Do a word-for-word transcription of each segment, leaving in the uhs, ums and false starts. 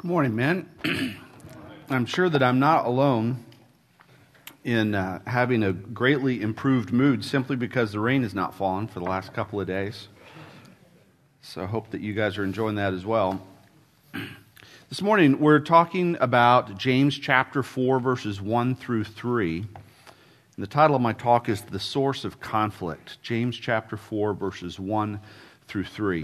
Good morning, men. I'm sure that I'm not alone in uh, having a greatly improved mood simply because the rain has not fallen for the last couple of days. So I hope that you guys are enjoying that as well. This morning we're talking about James chapter four, verses one through three. And the title of my talk is The Source of Conflict. James chapter four, verses one through three.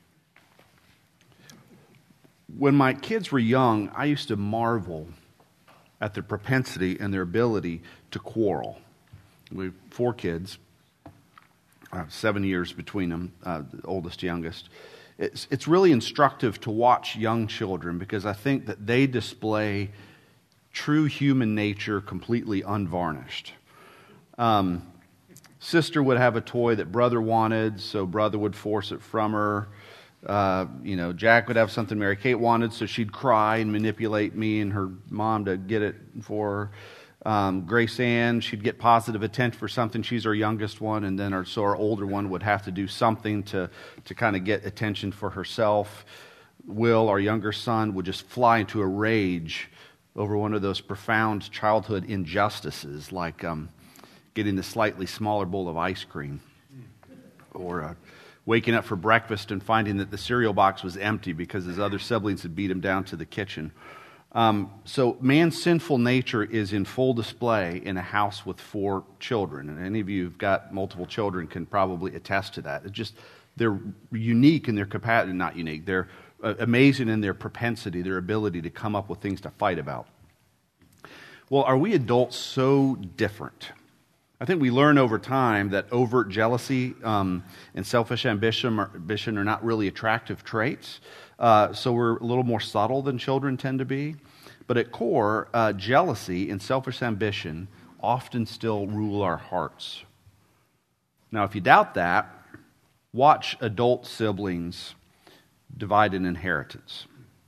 When my kids were young, I used to marvel at their propensity and their ability to quarrel. We have four kids, uh, seven years between them, uh, the oldest, youngest. It's, it's really instructive to watch young children because I think that they display true human nature completely unvarnished. Um, sister would have a toy that brother wanted, so brother would force it from her. Uh, you know, Jack would have something Mary Kate wanted, so she'd cry and manipulate me and her mom to get it for her. Um, Grace Ann, she'd get positive attention for something. She's our youngest one, and then our, so our older one would have to do something to, to kind of get attention for herself. Will, our younger son, would just fly into a rage over one of those profound childhood injustices, like um, getting the slightly smaller bowl of ice cream, or uh, waking up for breakfast and finding that the cereal box was empty because his other siblings had beat him down to the kitchen. Um, so man's sinful nature is in full display in a house with four children. And any of you who've got multiple children can probably attest to that. It's just, they're unique in their capacity, not unique, they're uh, amazing in their propensity, their ability to come up with things to fight about. Well, are we adults so different? I think we learn over time that overt jealousy um, and selfish ambition are, ambition are not really attractive traits. Uh, so we're a little more subtle than children tend to be. But at core, uh, jealousy and selfish ambition often still rule our hearts. Now, if you doubt that, watch adult siblings divide an inheritance.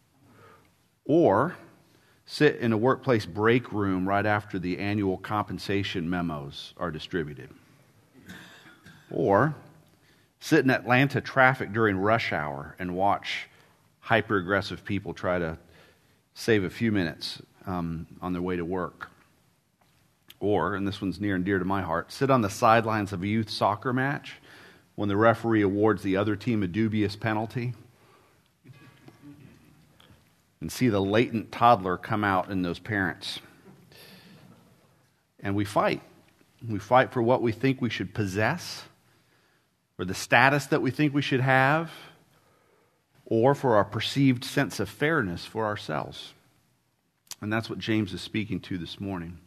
Or sit in a workplace break room right after the annual compensation memos are distributed. Or sit in Atlanta traffic during rush hour and watch hyper-aggressive people try to save a few minutes um, on their way to work. Or, and this one's near and dear to my heart, sit on the sidelines of a youth soccer match when the referee awards the other team a dubious penalty and see the latent toddler come out in those parents. And we fight. We fight for what we think we should possess, or the status that we think we should have, or for our perceived sense of fairness for ourselves. And that's what James is speaking to this morning.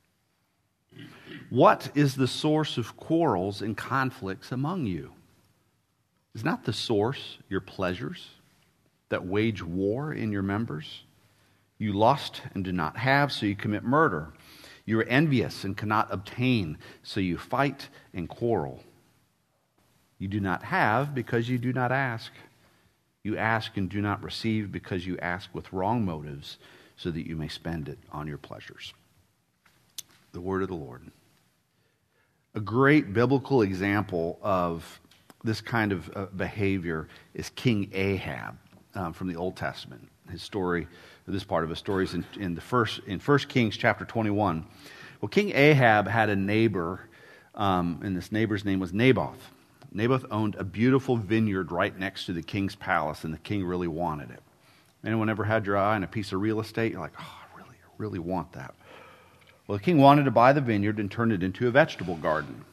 What is the source of quarrels and conflicts among you? Is not the source your pleasures that wage war in your members? You lust and do not have, so you commit murder. You are envious and cannot obtain, so you fight and quarrel. You do not have because you do not ask. You ask and do not receive because you ask with wrong motives, so that you may spend it on your pleasures. The word of the Lord. A great biblical example of this kind of uh, behavior is King Ahab. Um, from the Old Testament. His story, this part of his story is in, in the first in First Kings chapter twenty-one. Well, King Ahab had a neighbor, um, and this neighbor's name was Naboth. Naboth owned a beautiful vineyard right next to the king's palace, and the king really wanted it. Anyone ever had your eye on a piece of real estate? You're like, oh, I really, I really want that. Well, the king wanted to buy the vineyard and turn it into a vegetable garden.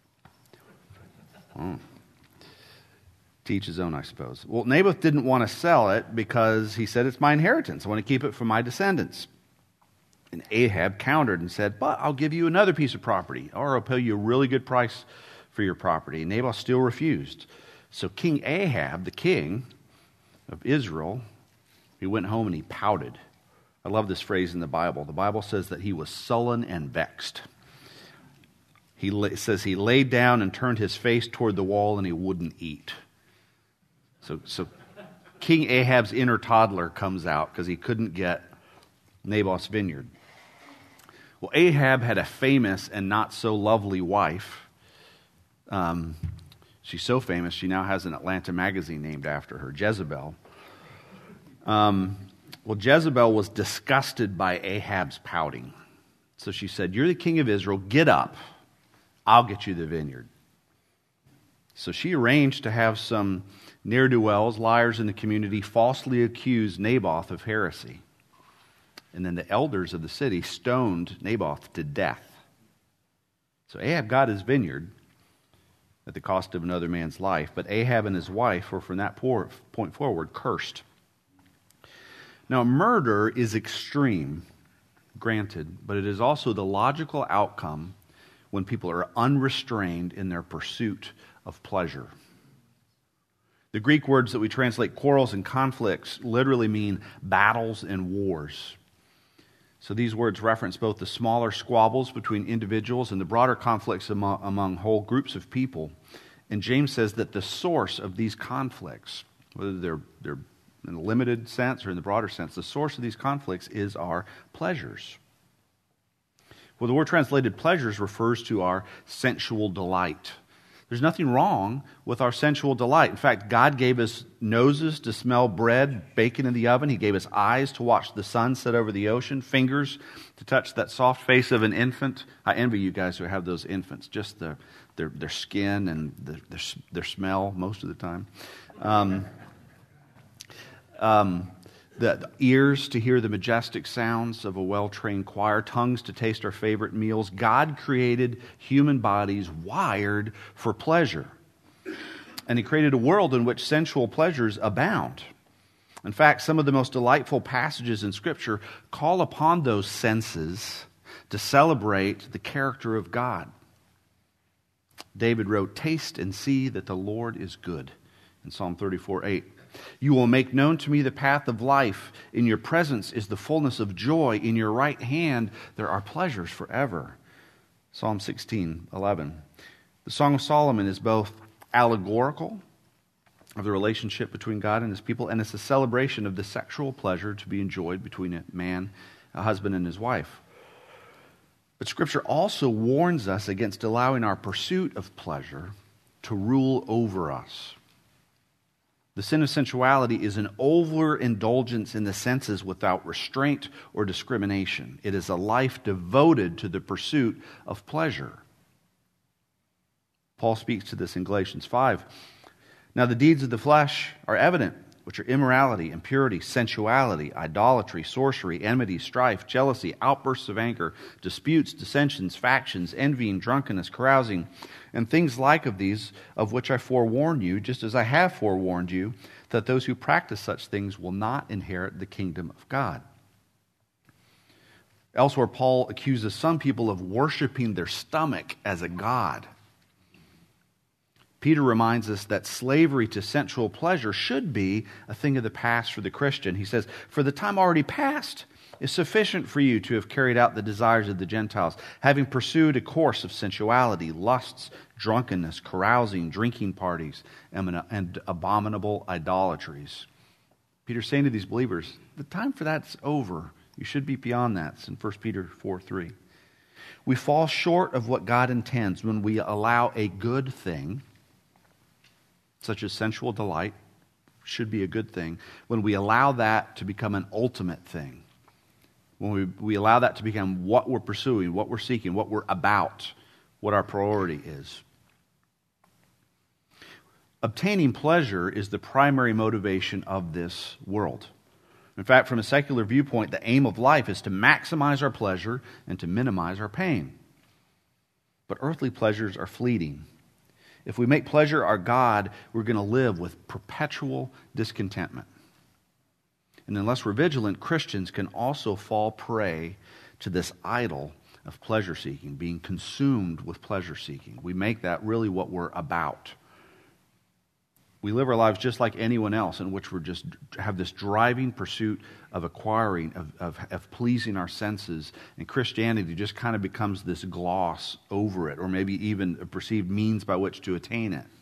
Oh. To each his own, I suppose. Well, Naboth didn't want to sell it because he said, it's my inheritance. I want to keep it for my descendants. And Ahab countered and said, but I'll give you another piece of property, or I'll pay you a really good price for your property. And Naboth still refused. So King Ahab, the king of Israel, he went home and he pouted. I love this phrase in the Bible. The Bible says that he was sullen and vexed. He it says he laid down and turned his face toward the wall and he wouldn't eat. So, so King Ahab's inner toddler comes out because he couldn't get Naboth's vineyard. Well, Ahab had a famous and not so lovely wife. Um, she's so famous, she now has an Atlanta magazine named after her, Jezebel. Um, Well, Jezebel was disgusted by Ahab's pouting. So she said, "You're the king of Israel. Get up. I'll get you the vineyard." So she arranged to have some ne'er-do-wells, liars in the community, falsely accuse Naboth of heresy. And then the elders of the city stoned Naboth to death. So Ahab got his vineyard at the cost of another man's life, but Ahab and his wife were from that point forward cursed. Now, murder is extreme, granted, but it is also the logical outcome when people are unrestrained in their pursuit of pleasure. The Greek words that we translate quarrels and conflicts literally mean battles and wars. So these words reference both the smaller squabbles between individuals and the broader conflicts among, among whole groups of people. And James says that the source of these conflicts, whether they're, they're in a limited sense or in the broader sense, the source of these conflicts is our pleasures. Well, the word translated pleasures refers to our sensual delight. There's nothing wrong with our sensual delight. In fact, God gave us noses to smell bread baking in the oven. He gave us eyes to watch the sun set over the ocean, fingers to touch that soft face of an infant. I envy you guys who have those infants, just the, their, their skin and the, their, their smell most of the time. Um, um, the, the ears to hear the majestic sounds of a well-trained choir, tongues to taste our favorite meals. God created human bodies wired for pleasure. And He created a world in which sensual pleasures abound. In fact, some of the most delightful passages in Scripture call upon those senses to celebrate the character of God. David wrote, "Taste and see that the Lord is good," in Psalm thirty-four eight. "You will make known to me the path of life. In your presence is the fullness of joy. In your right hand there are pleasures forever." Psalm sixteen eleven. The Song of Solomon is both allegorical of the relationship between God and His people, and it's a celebration of the sexual pleasure to be enjoyed between a man, a husband, and his wife. But Scripture also warns us against allowing our pursuit of pleasure to rule over us. The sin of sensuality is an overindulgence in the senses without restraint or discrimination. It is a life devoted to the pursuit of pleasure. Paul speaks to this in Galatians five. "Now the deeds of the flesh are evident, which are immorality, impurity, sensuality, idolatry, sorcery, enmity, strife, jealousy, outbursts of anger, disputes, dissensions, factions, envying, drunkenness, carousing, and things like of these, of which I forewarn you, just as I have forewarned you, that those who practice such things will not inherit the kingdom of God." Elsewhere, Paul accuses some people of worshiping their stomach as a god. Peter reminds us that slavery to sensual pleasure should be a thing of the past for the Christian. He says, "For the time already past is sufficient for you to have carried out the desires of the Gentiles, having pursued a course of sensuality, lusts, drunkenness, carousing, drinking parties, and abominable idolatries." Peter's saying to these believers, the time for that's over. You should be beyond that. It's in First Peter four three. We fall short of what God intends when we allow a good thing, such as sensual delight, should be a good thing, when we allow that to become an ultimate thing. When we, we allow that to become what we're pursuing, what we're seeking, what we're about, what our priority is. Obtaining pleasure is the primary motivation of this world. In fact, from a secular viewpoint, the aim of life is to maximize our pleasure and to minimize our pain. But earthly pleasures are fleeting. If we make pleasure our God, we're going to live with perpetual discontentment. And unless we're vigilant, Christians can also fall prey to this idol of pleasure seeking, being consumed with pleasure seeking. We make that really what we're about. We live our lives just like anyone else, in which we just have this driving pursuit of acquiring, of, of, of pleasing our senses. And Christianity just kind of becomes this gloss over it, or maybe even a perceived means by which to attain it.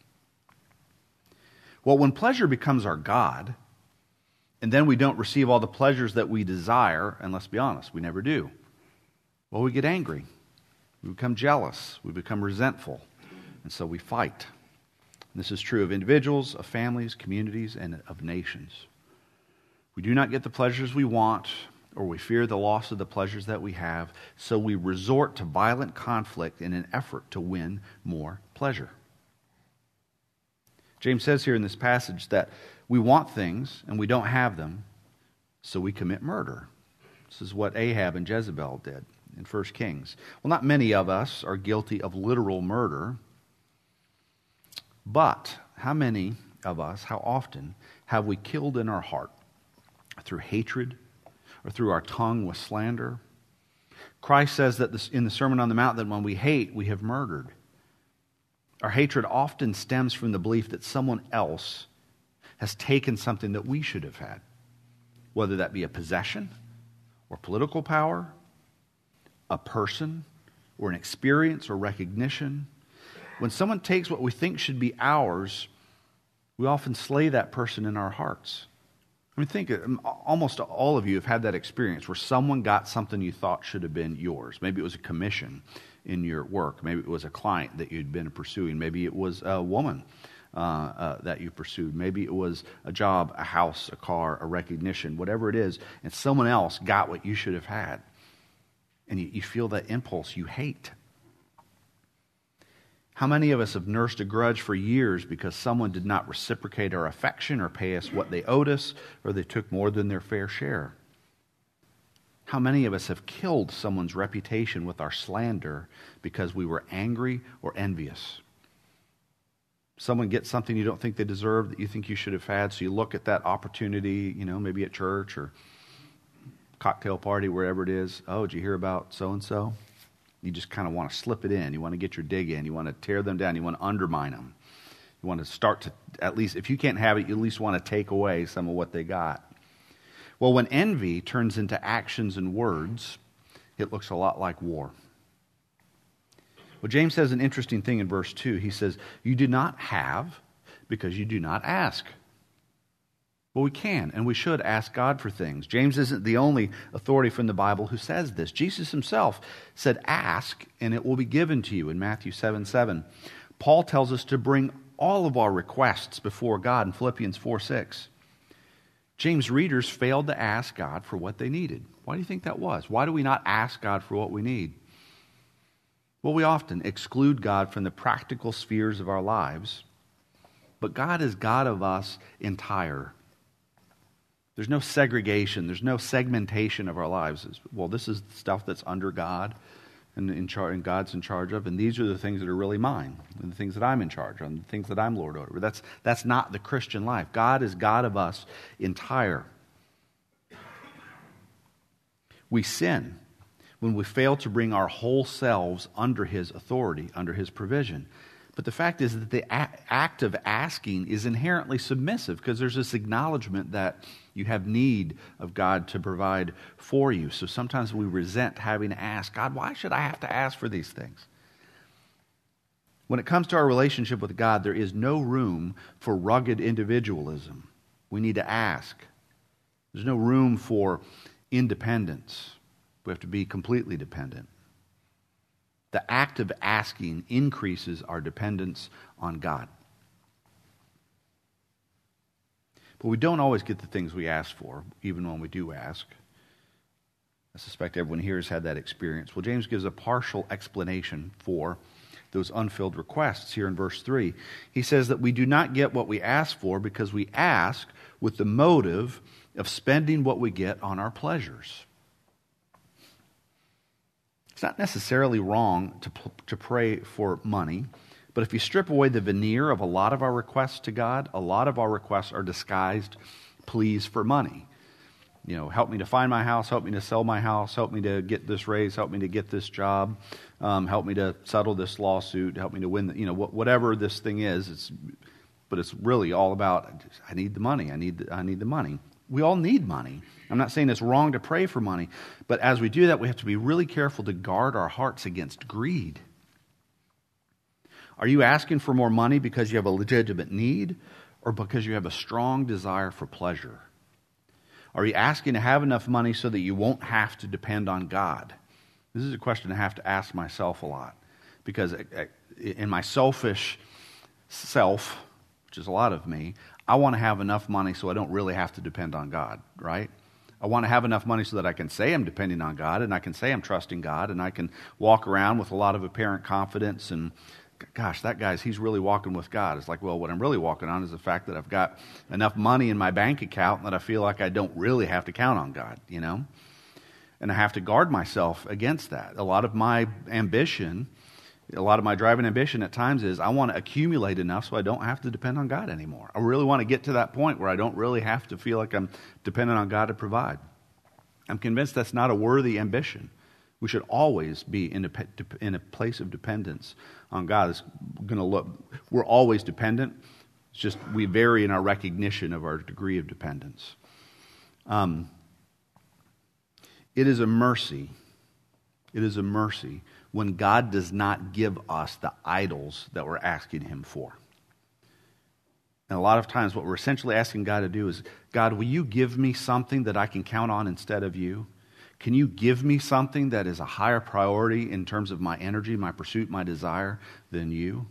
Well, when pleasure becomes our God, and then we don't receive all the pleasures that we desire, and let's be honest, we never do, well, we get angry. We become jealous. We become resentful. And so we fight. This is true of individuals, of families, communities, and of nations. We do not get the pleasures we want, or we fear the loss of the pleasures that we have, so we resort to violent conflict in an effort to win more pleasure. James says here in this passage that we want things and we don't have them, so we commit murder. This is what Ahab and Jezebel did in First Kings. Well, not many of us are guilty of literal murder, but how many of us, how often, have we killed in our heart through hatred or through our tongue with slander? Christ says that this, in the Sermon on the Mount, that when we hate, we have murdered. Our hatred often stems from the belief that someone else has taken something that we should have had, whether that be a possession or political power, a person or an experience or recognition. When someone takes what we think should be ours, we often slay that person in our hearts. I mean, think, almost all of you have had that experience where someone got something you thought should have been yours. Maybe it was a commission in your work. Maybe it was a client that you'd been pursuing. Maybe it was a woman uh, uh, that you pursued. Maybe it was a job, a house, a car, a recognition, whatever it is, and someone else got what you should have had. And you, you feel that impulse you hate. How many of us have nursed a grudge for years because someone did not reciprocate our affection or pay us what they owed us, or they took more than their fair share? How many of us have killed someone's reputation with our slander because we were angry or envious? Someone gets something you don't think they deserve that you think you should have had, so you look at that opportunity, you know, maybe at church or cocktail party, wherever it is. Oh, did you hear about so-and-so? You just kind of want to slip it in. You want to get your dig in. You want to tear them down. You want to undermine them. You want to start to, at least, if you can't have it, you at least want to take away some of what they got. Well, when envy turns into actions and words, it looks a lot like war. Well, James says an interesting thing in verse two. He says, you do not have because you do not ask. Well, we can and we should ask God for things. James isn't the only authority from the Bible who says this. Jesus himself said, ask and it will be given to you in Matthew seven seven. Paul tells us to bring all of our requests before God in Philippians four six. James' readers failed to ask God for what they needed. Why do you think that was? Why do we not ask God for what we need? Well, we often exclude God from the practical spheres of our lives, but God is God of us entire. There's no segregation. There's no segmentation of our lives. Well, this is stuff that's under God and, in char- and God's in charge of, and these are the things that are really mine, and the things that I'm in charge of, and the things that I'm Lord over. That's, that's not the Christian life. God is God of us entire. We sin when we fail to bring our whole selves under His authority, under His provision. But the fact is that the act of asking is inherently submissive because there's this acknowledgement that you have need of God to provide for you. So sometimes we resent having to ask, God, why should I have to ask for these things? When it comes to our relationship with God, there is no room for rugged individualism. We need to ask. There's no room for independence. We have to be completely dependent. The act of asking increases our dependence on God. But we don't always get the things we ask for, even when we do ask. I suspect everyone here has had that experience. Well, James gives a partial explanation for those unfilled requests here in verse three. He says that we do not get what we ask for because we ask with the motive of spending what we get on our pleasures. It's not necessarily wrong to, to pray for money, but if you strip away the veneer of a lot of our requests to God, a lot of our requests are disguised pleas for money. You know, help me to find my house, help me to sell my house, help me to get this raise, help me to get this job, um, help me to settle this lawsuit, help me to win, the, you know, whatever this thing is. It's, but it's really all about, I need the money, I need the, I need the money. We all need money. I'm not saying it's wrong to pray for money, but as we do that, we have to be really careful to guard our hearts against greed. Are you asking for more money because you have a legitimate need or because you have a strong desire for pleasure? Are you asking to have enough money so that you won't have to depend on God? This is a question I have to ask myself a lot because in my selfish self, which is a lot of me, I want to have enough money so I don't really have to depend on God, right? I want to have enough money so that I can say I'm depending on God, and I can say I'm trusting God, and I can walk around with a lot of apparent confidence and, gosh, that guy's, he's really walking with God. It's like, well, what I'm really walking on is the fact that I've got enough money in my bank account that I feel like I don't really have to count on God, you know? And I have to guard myself against that. A lot of my ambition, a lot of my driving ambition at times is I want to accumulate enough so I don't have to depend on God anymore. I really want to get to that point where I don't really have to feel like I'm dependent on God to provide. I'm convinced that's not a worthy ambition. We should always be in a, in a place of dependence on God. It's going to look, we're always dependent. It's just we vary in our recognition of our degree of dependence. Um, it is a mercy. It is a mercy when God does not give us the idols that we're asking Him for. And a lot of times what we're essentially asking God to do is, God, will you give me something that I can count on instead of you? Can you give me something that is a higher priority in terms of my energy, my pursuit, my desire than you?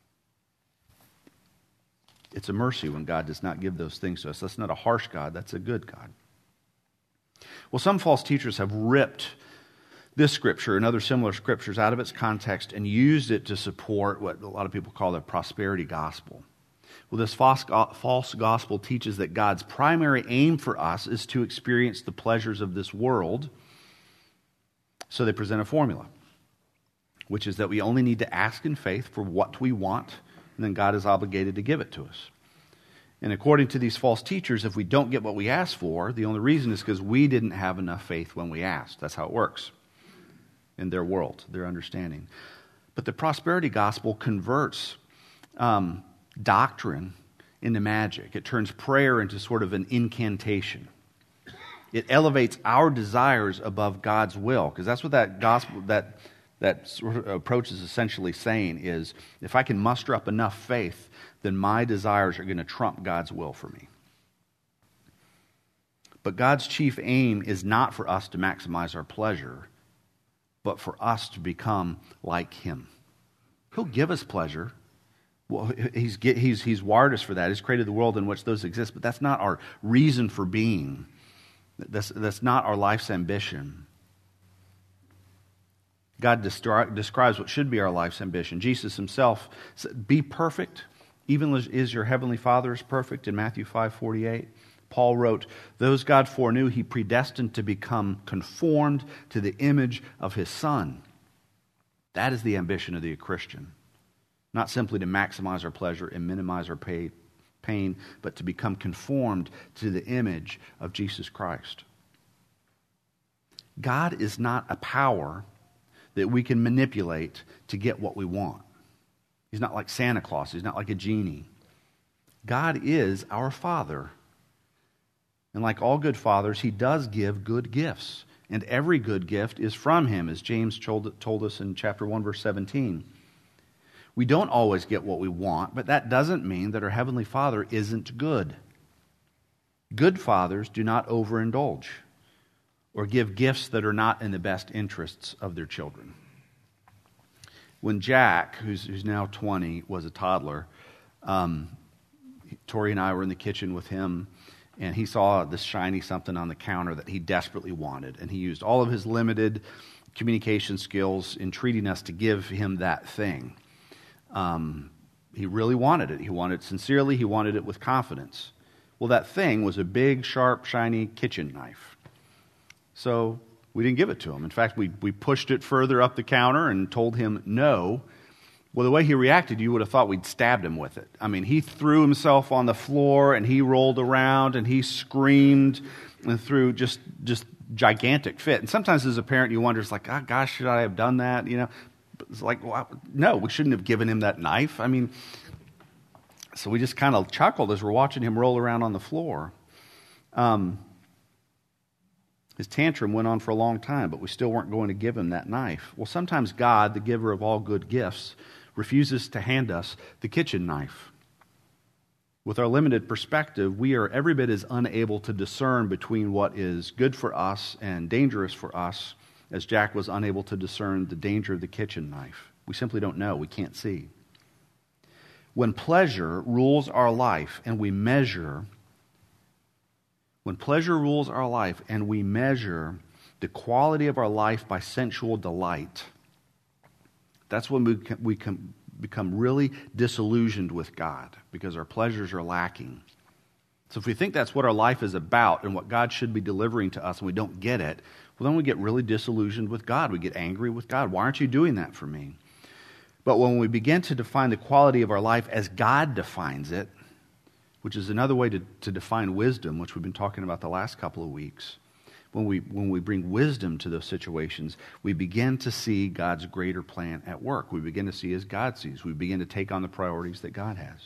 It's a mercy when God does not give those things to us. That's not a harsh God. That's a good God. Well, some false teachers have ripped this scripture and other similar scriptures out of its context and used it to support what a lot of people call the prosperity gospel. Well, this false gospel teaches that God's primary aim for us is to experience the pleasures of this world. So they present a formula, which is that we only need to ask in faith for what we want, and then God is obligated to give it to us. And according to these false teachers, if we don't get what we asked for, the only reason is because we didn't have enough faith when we asked. That's how it works in their world, their understanding. But the prosperity gospel converts um, doctrine into magic. It turns prayer into sort of an incantation. It elevates our desires above God's will, because that's what that gospel, that that sort of approach is essentially saying is, if I can muster up enough faith, then my desires are going to trump God's will for me. But God's chief aim is not for us to maximize our pleasure, but for us to become like Him. He'll give us pleasure. Well, he's, he's, he's wired us for that. He's created the world in which those exist, but that's not our reason for being. That's, that's not our life's ambition. God destri- describes what should be our life's ambition. Jesus Himself said, be perfect, even as your heavenly Father is perfect, in Matthew five forty-eight. Paul wrote, those God foreknew, He predestined to become conformed to the image of His Son. That is the ambition of the Christian. Not simply to maximize our pleasure and minimize our pay, pain, but to become conformed to the image of Jesus Christ. God is not a power that we can manipulate to get what we want. He's not like Santa Claus. He's not like a genie. God is our Father. And like all good fathers, He does give good gifts. And every good gift is from Him, as James told, told us in chapter one, verse seventeen. We don't always get what we want, but that doesn't mean that our Heavenly Father isn't good. Good fathers do not overindulge or give gifts that are not in the best interests of their children. When Jack, who's, who's now twenty, was a toddler, um, Tori and I were in the kitchen with him, and he saw this shiny something on the counter that he desperately wanted, and he used all of his limited communication skills in treating us to give him that thing. Um, he really wanted it. He wanted it sincerely. He wanted it with confidence. Well, that thing was a big, sharp, shiny kitchen knife. So we didn't give it to him. In fact, we, we pushed it further up the counter and told him no. Well, the way he reacted, you would have thought we'd stabbed him with it. I mean, he threw himself on the floor, and he rolled around, and he screamed and threw just just gigantic fit. And sometimes as a parent, you wonder, it's like, oh, gosh, should I have done that? You know, it's like, well, no, we shouldn't have given him that knife. I mean, so we just kind of chuckled as we're watching him roll around on the floor. Um, his tantrum went on for a long time, but we still weren't going to give him that knife. Well, sometimes God, the giver of all good gifts, refuses to hand us the kitchen knife. With our limited perspective, we are every bit as unable to discern between what is good for us and dangerous for us as Jack was unable to discern the danger of the kitchen knife. We simply don't know. We can't see. When pleasure rules our life and we measure, when pleasure rules our life and we measure the quality of our life by sensual delight, that's when we can, we can become really disillusioned with God because our pleasures are lacking. So if we think that's what our life is about and what God should be delivering to us and we don't get it, well, then we get really disillusioned with God. We get angry with God. Why aren't you doing that for me? But when we begin to define the quality of our life as God defines it, which is another way to, to define wisdom, which we've been talking about the last couple of weeks, when we when we bring wisdom to those situations, we begin to see God's greater plan at work. We begin to see as God sees. We begin to take on the priorities that God has.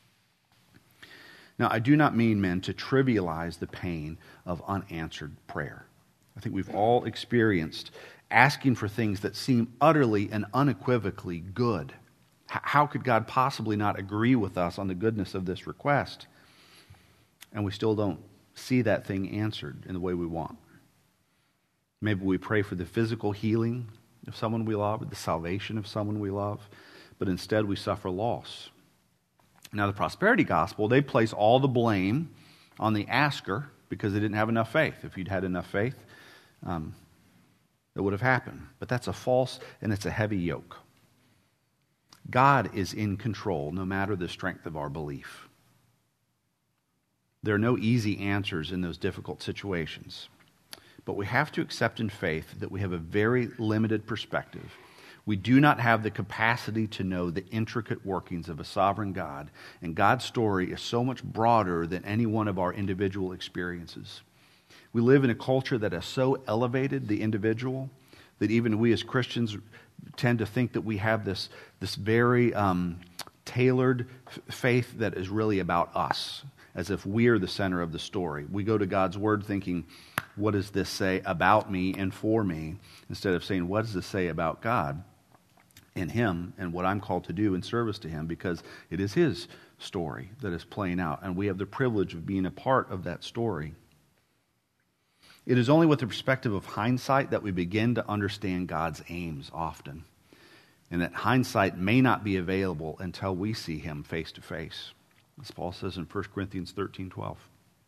Now, I do not mean, men, to trivialize the pain of unanswered prayer. I think we've all experienced asking for things that seem utterly and unequivocally good. H- how could God possibly not agree with us on the goodness of this request? And we still don't see that thing answered in the way we want. Maybe we pray for the physical healing of someone we love, or the salvation of someone we love, but instead we suffer loss. Now, the prosperity gospel, they place all the blame on the asker because they didn't have enough faith. If you'd had enough faith, um, it would have happened. But that's a false and it's a heavy yoke. God is in control no matter the strength of our belief. There are no easy answers in those difficult situations. But we have to accept in faith that we have a very limited perspective. We do not have the capacity to know the intricate workings of a sovereign God, and God's story is so much broader than any one of our individual experiences. We live in a culture that has so elevated the individual that even we as Christians tend to think that we have this, this very um, tailored f- faith that is really about us, as if we're the center of the story. We go to God's Word thinking, what does this say about me and for me? Instead of saying, what does this say about God and Him and what I'm called to do in service to Him? Because it is His story that is playing out, and we have the privilege of being a part of that story. It is only with the perspective of hindsight that we begin to understand God's aims often, and that hindsight may not be available until we see Him face to face, as Paul says in First Corinthians thirteen twelve.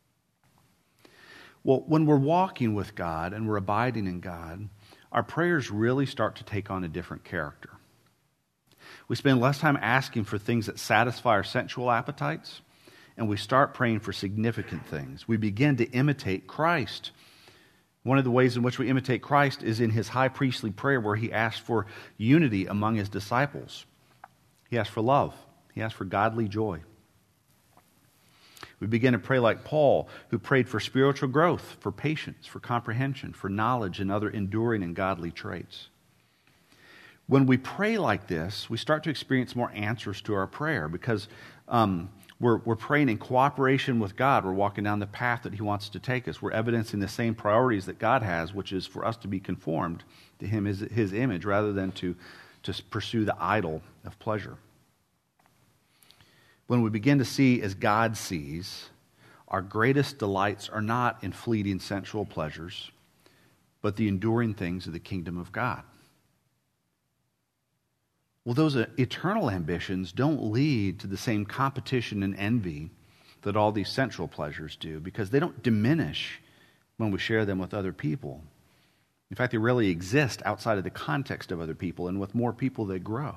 Well, when we're walking with God and we're abiding in God, our prayers really start to take on a different character. We spend less time asking for things that satisfy our sensual appetites, and we start praying for significant things. We begin to imitate Christ. One of the ways in which we imitate Christ is in His high priestly prayer, where He asked for unity among His disciples. He asked for love. He asked for godly joy. We begin to pray like Paul, who prayed for spiritual growth, for patience, for comprehension, for knowledge, and other enduring and godly traits. When we pray like this, we start to experience more answers to our prayer because um, we're, we're praying in cooperation with God. We're walking down the path that He wants to take us. We're evidencing the same priorities that God has, which is for us to be conformed to Him, His, his image, rather than to, to pursue the idol of pleasure. When we begin to see as God sees, our greatest delights are not in fleeting sensual pleasures, but the enduring things of the kingdom of God. Well, those eternal ambitions don't lead to the same competition and envy that all these sensual pleasures do, because they don't diminish when we share them with other people. In fact, they really exist outside of the context of other people, and with more people they grow.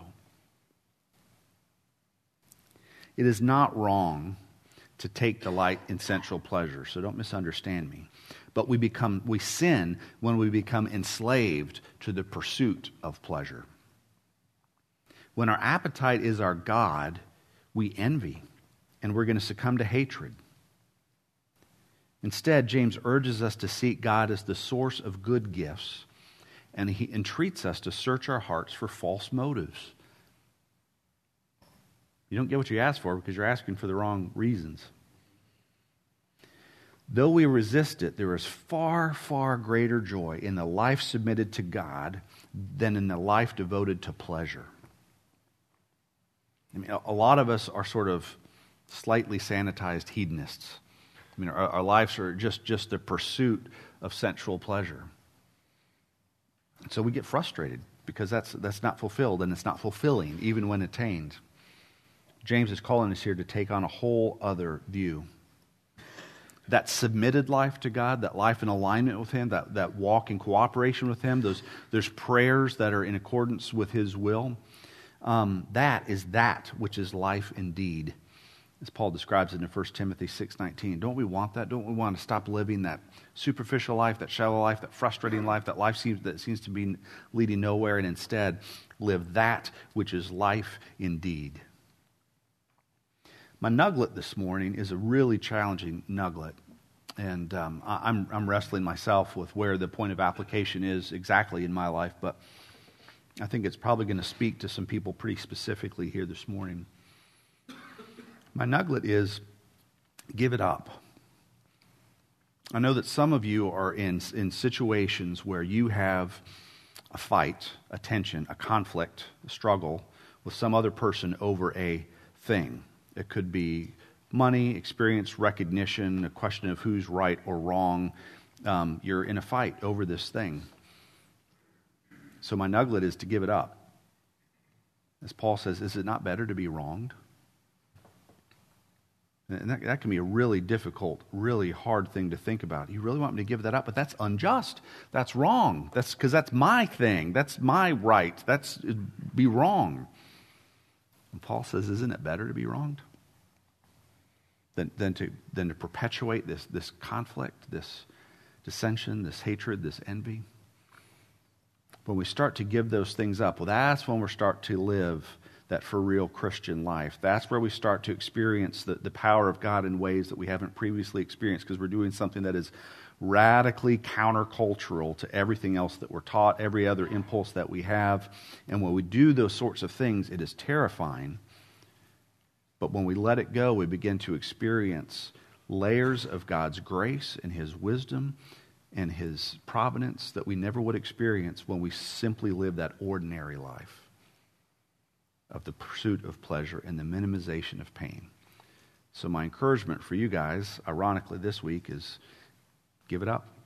It is not wrong to take delight in sensual pleasure, so don't misunderstand me. But we become we sin when we become enslaved to the pursuit of pleasure. When our appetite is our God, we envy, and we're going to succumb to hatred. Instead, James urges us to seek God as the source of good gifts, and he entreats us to search our hearts for false motives. You don't get what you ask for because you're asking for the wrong reasons. Though we resist it, there is far, far greater joy in the life submitted to God than in the life devoted to pleasure. I mean, a lot of us are sort of slightly sanitized hedonists. I mean, our, our lives are just, just the pursuit of sensual pleasure. And so we get frustrated because that's, that's not fulfilled, and it's not fulfilling even when attained. James is calling us here to take on a whole other view. That submitted life to God, that life in alignment with Him, that, that walk in cooperation with Him, those, those prayers that are in accordance with His will, um, that is that which is life indeed, as Paul describes it in First Timothy six nineteen. Don't we want that? Don't we want to stop living that superficial life, that shallow life, that frustrating life, that life seems, that seems to be leading nowhere, and instead live that which is life indeed? My nugget this morning is a really challenging nugget, and um, I'm, I'm wrestling myself with where the point of application is exactly in my life, but I think it's probably going to speak to some people pretty specifically here this morning. My nugget is, give it up. I know that some of you are in, in situations where you have a fight, a tension, a conflict, a struggle with some other person over a thing. It could be money, experience, recognition, a question of who's right or wrong. Um, you're in a fight over this thing. So my nugget is to give it up. As Paul says, is it not better to be wronged? And that, that can be a really difficult, really hard thing to think about. You really want me to give that up? But that's unjust. That's wrong. That's because that's my thing. That's my right. That's it'd be wrong. And Paul says, isn't it better to be wronged than, than, to, than to perpetuate this, this conflict, this dissension, this hatred, this envy? When we start to give those things up, well, that's when we start to live that for real Christian life. That's where we start to experience the, the power of God in ways that we haven't previously experienced, because we're doing something that is radically countercultural to everything else that we're taught, every other impulse that we have. And when we do those sorts of things, it is terrifying. But when we let it go, we begin to experience layers of God's grace and His wisdom and His providence that we never would experience when we simply live that ordinary life of the pursuit of pleasure and the minimization of pain. So my encouragement for you guys, ironically this week, is give it up.